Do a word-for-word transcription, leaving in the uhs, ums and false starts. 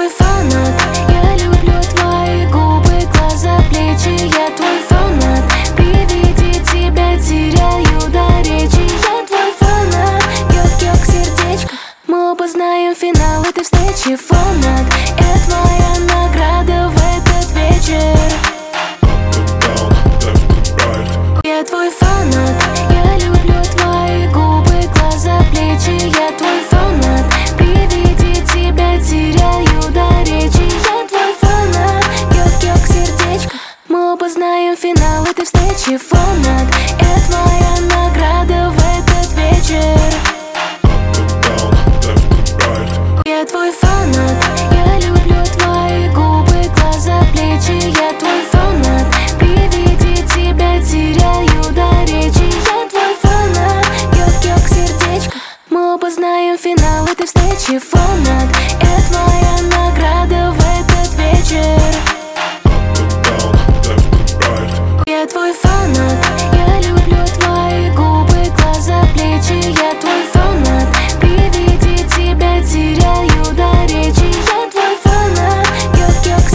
твой фанат. Я люблю твои губы, глаза, плечи. Я твой фанат. При виде тебя теряю до речи. Я твой фанат. Йок-йок, сердечко. Мы оба знаем финал этой встречи. Фанат, я твоя.